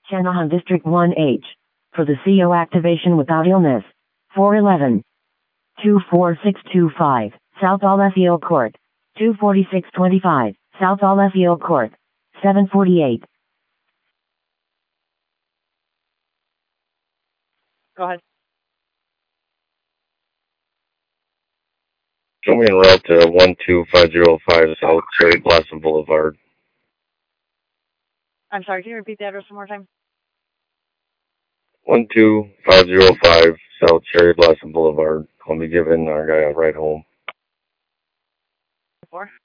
Channahon District 1H. For the CO activation without illness. 411. 24625, South Olethiel Court. 24625, South Olethiel Court. 748. Go ahead. Show me en route to 12505 South Cherry Blossom Boulevard. I'm sorry, can you repeat the address one more time? 12505 South Cherry Blossom Boulevard. I'll be giving our guy a ride home. 4?